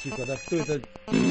Тихо, да кто это?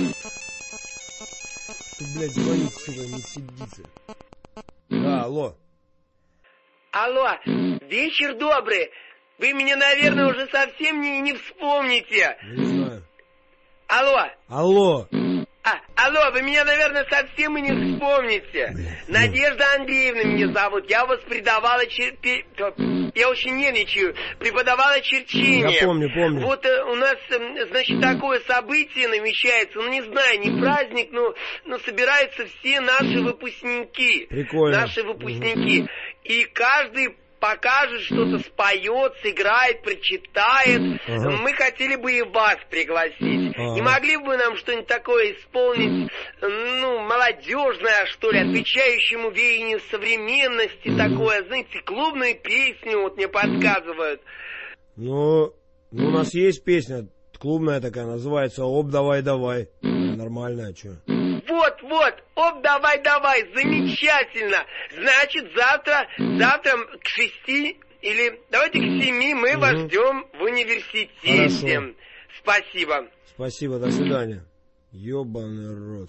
Тут, блядь, звонит, сука, не сидится. Да, алло. Алло, вечер добрый. Вы меня, наверное, уже совсем не вспомните. Не знаю. Алло. Алло. Алло, вы меня, наверное, совсем и не вспомните. Надежда Андреевна меня зовут. Я вас преподавала Я очень нервничаю. Преподавала черчение. Я помню. Вот у нас, значит, такое событие намечается. Ну, не знаю, не праздник, но собираются все наши выпускники. Прикольно. Наши выпускники. И каждый покажет, что-то споет, сыграет, прочитает. Мы хотели бы и вас пригласить. Не могли бы вы нам что-нибудь такое исполнить, молодежное, что ли, отвечающему веянию современности, такое, знаете, клубную песню, вот мне подсказывают. Ну, у нас есть песня клубная такая, называется «Оп, давай, давай». Нормальная, что? Вот, оп, давай, замечательно. Значит, завтра к 6 или давайте к 7 мы вас ждем в университете. Хорошо. Спасибо. Спасибо, до свидания. Ёбаный рот.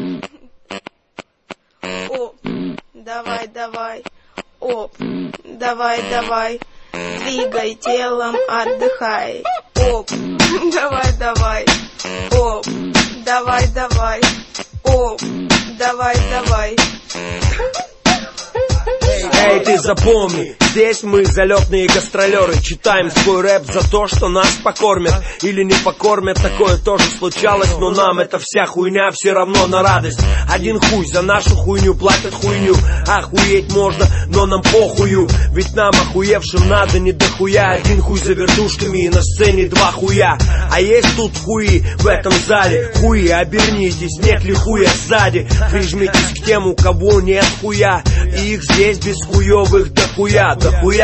Оп, давай. Оп, давай. Двигай телом, отдыхай. Оп, давай. Оп, давай. Оп, давай. Эй, ты запомни, здесь мы залетные гастролеры. Читаем свой рэп за то, что нас покормят или не покормят, такое тоже случалось. Но нам эта вся хуйня все равно на радость. Один хуй за нашу хуйню платят хуйню. Охуеть можно, но нам похую. Ведь нам охуевшим надо не дохуя. Один хуй за вертушками и на сцене два хуя. А есть тут хуи в этом зале. Хуи, обернитесь, нет ли хуя сзади. Прижмитесь к тем, у кого нет хуя. И их здесь без хуёвых дохуя.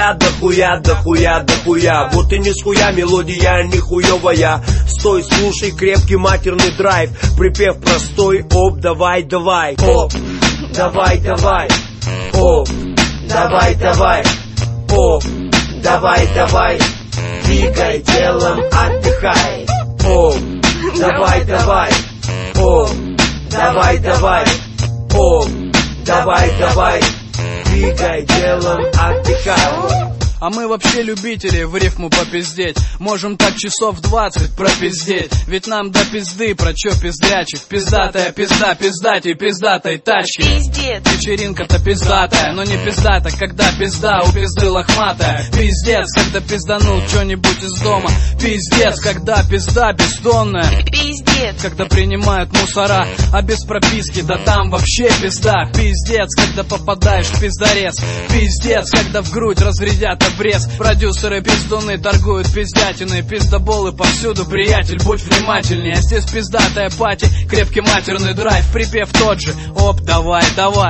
Вот и не с хуя мелодия не хуёвая. Стой, слушай крепкий матерный драйв. Припев простой, оп, давай. Оп, давай. Оп, давай. Оп, давай. Двигай телом, отдыхай. Оп, давай. Оп, давай. Оп, давай. Двигай телом, отдыхай. А мы вообще любители в рифму попиздеть. Можем так часов 20 пропиздеть. Ведь нам до пизды про чё пиздрячек. Пиздатая пизда, пиздатей, пиздатой тачки. Пиздец. Вечеринка-то пиздатая, но не пиздата, когда пизда у пизды лохматая. Пиздец, когда пизданул чё-нибудь из дома. Пиздец, когда пизда бездонная. Пиздец. Когда принимают мусора, а без прописки, да там вообще пизда. Пиздец, когда попадаешь в пиздарез. Пиздец, когда в грудь разрядят обрез. Продюсеры пиздуны торгуют пиздятиной. Пиздоболы повсюду, приятель, будь внимательней. А здесь пиздатая пати, крепкий матерный драйв. Припев тот же, оп, давай.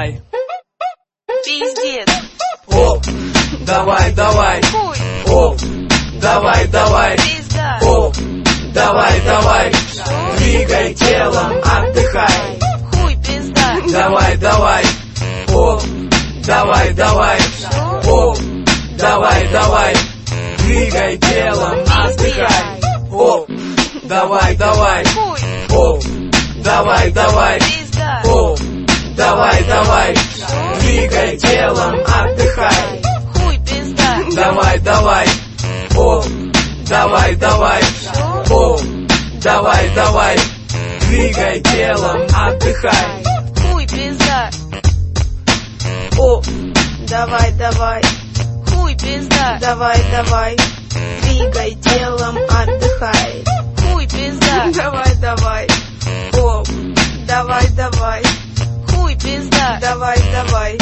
Пиздец. Оп, давай. Хуй. Оп, давай. Пизда. Оп, давай. Двигай телом, отдыхай. Хуй, пизда. Давай. Оп, давай. Оп, давай. Двигай телом, отдыхай. Оп, давай. Хуй. Оп, давай. Пизда. Оп, давай. Двигай телом, отдыхай. Хуй, пизда. Давай. Оп, давай. Оп, давай. Двигай телом, отдыхай. Хуй, пизда. Оп, давай. Хуй, пизда. Давай. Двигай телом, отдыхай. Хуй, пизда. Давай. Оп, давай. Хуй, пизда. Давай.